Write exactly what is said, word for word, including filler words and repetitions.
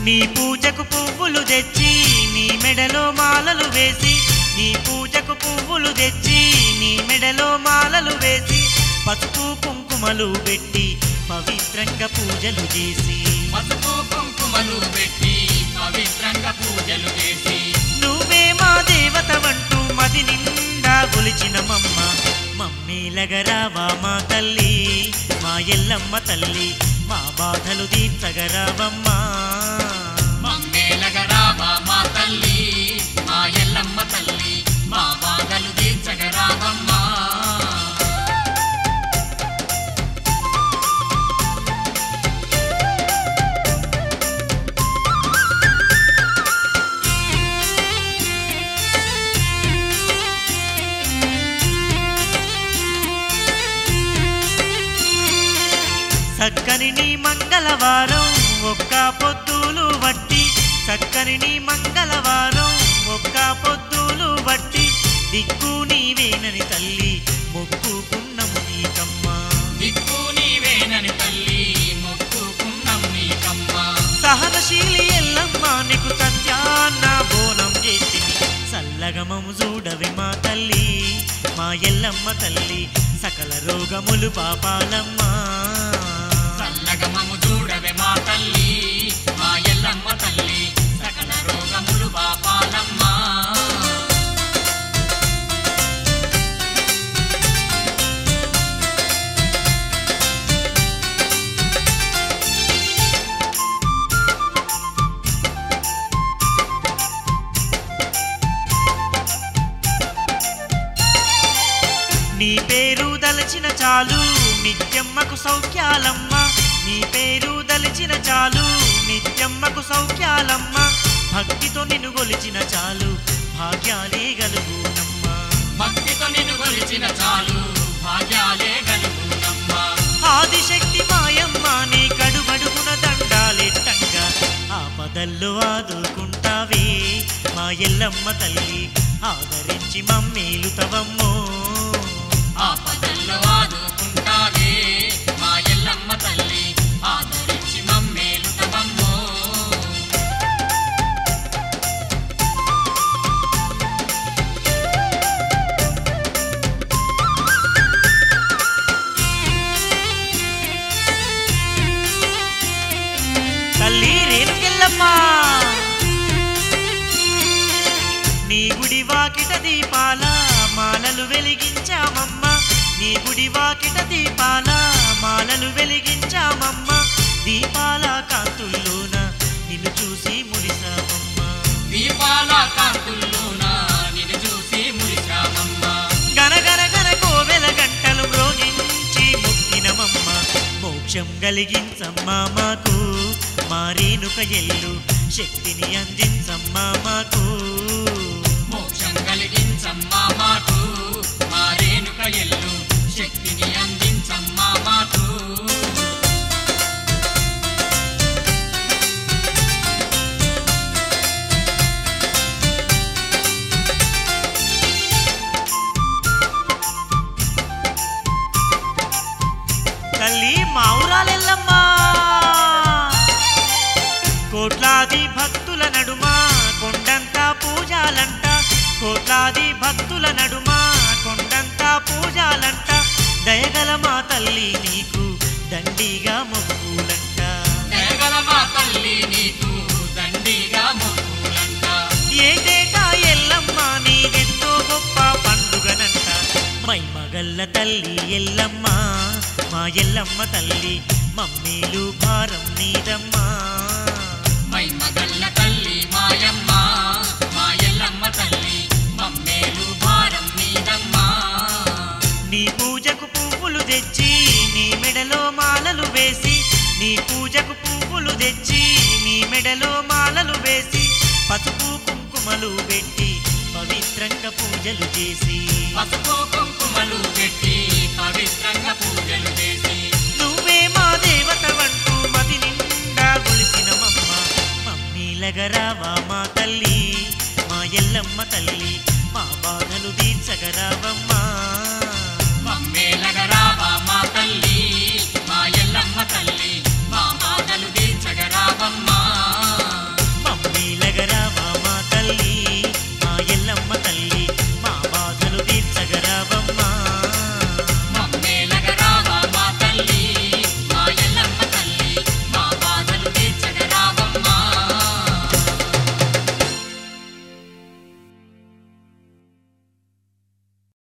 నీ పూజకు పువ్వులు తెచ్చి నీ మెడలో మాలలు వేసి నీ పూజకు పువ్వులు తెచ్చి నీ మెడలో మాలలు వేసి పసుపు కుంకుమలు పెట్టి పవిత్రంగా పూజలు చేసి పసుపు కుంకుమలు పెట్టి పవిత్రంగా పూజలు చేసి నువ్వే మా దేవతవంటూ మది నిండా గొలిచినమమ్మ మమ్మేలగరావా మా తల్లి మా ఎల్లమ్మ తల్లి మా బాధలు తీర్చగరావమ్మా మమ్మేలగరావా మా తల్లి మా ఎల్లమ్మ తల్లి మా బాధలు తీర్చగరావమ్మా చక్కని నీ మంగళవారం ఒక్క పొద్దులు వట్టి చక్కని నీ మంగళవారం ఒక్క పొద్దులు వట్టి దిక్కు నీవేనని తల్లి మొక్కుకున్నము నీకమ్మా దిక్కు నీవేనని తల్లి మొక్కుకున్నము నీకమ్మా సహనశీలి ఎల్లమ్మ నీకు సత్యాన్న బోనం చేసిని సల్లగమము చూడవి మా తల్లి మా ఎల్లమ్మ తల్లి సకల రోగములు పాపాలమ్మా సల్లగమము చూడవే మా తల్లి మా ఎల్లమ్మ తల్లి సకల రోగములు పాపాలమ్మా నీ పేరు దలచిన చాలు నిత్యమ్మకు సౌఖ్యాలమ్మ నీ పేరు దలచిన చాలు నిత్యమ్మకు సౌఖ్యాలమ్మ భక్తితో నిన్ను గొలిచిన చాలు భాగ్యాలే గలుగునమ్మా భక్తితో నిన్ను గొలిచిన చాలు భాగ్యాలే గలుగునమ్మా ఆదిశక్తి మాయమ్మ నీ కడుబడుగున దండాలెట్టంగా ఆపదల్లో ఆదుకుంటావే మా ఎల్లమ్మ తల్లి ఆదరించి మమ్మేలుతవమ్మో ఆపదల్లో ఆదుకుంటావే మా ఎల్లమ్మ తల్లి ఆదరించి మమ్మేలుతవమ్మో తల్లి రేణుకెళ్ళమ్మ నీ గుడి వాకిట దీపాల మాలలు వెలిగించామమ్మ నీ గుడి వాకిట దీపాల మాలలు వెలిగించామమ్మ దీపాల కాంతుల్లోన నిన్ను చూసి మురిసామమ్మ దీపాల కాంతుల్లోన నిన్ను చూసి మురిశామమ్మ గనగన గన కోవెల గంటలు మ్రోగించి ముక్కినమమ్మ మోక్షం కలిగించమ్మా మాకు మారేనుక ఎల్లు శక్తిని అందించమ్మా మాకు మోక్షం కలిగించమ్మా మాకు మారేనుక ఎల్లు శక్తిని అందించమ్మా మాకు తల్లి మావురాలెల్లమ్మా కోట్లాది భక్తుల నడుమ కొండంతా పూజాలంట కోట్లాది భక్తుల నడుమ కొండంతా పూజాలంట దయగల మా తల్లి నీకు దండిగా మొక్కులంట దయగల మా తల్లి నీకు దండిగా మొక్కులంట ఏటేటా ఎల్లమ్మ నీదెంతో గొప్ప పండుగనంట మై మగల్ల తల్లి ఎల్లమ్మ మా ఎల్లమ్మ తల్లి మమ్మీలు భారం నీదమ్మా మై మగల్ల తల్లి మాయమ్మ మా ఎల్లమ్మ తల్లి మమ్మేలు భారం నీదమ్మా నీ పూజకు పువ్వులు తెచ్చి నీ మెడలో మాలలు వేసి నీ పూజకు పువ్వులు తెచ్చి నీ మెడలో మాలలు వేసి పసుపు కుంకుమలు పెట్టి పవిత్రంగా పూజలు చేసి పసుపు కుంకుమలు పెట్టి పవిత్రంగా పూజలు చేసి నువ్వే మా దేవతవంటూ మది నిండా గొలిసినమమ్మ మమ్మీలగరావా మా తల్లి మా ఎల్లమ్మ తల్లి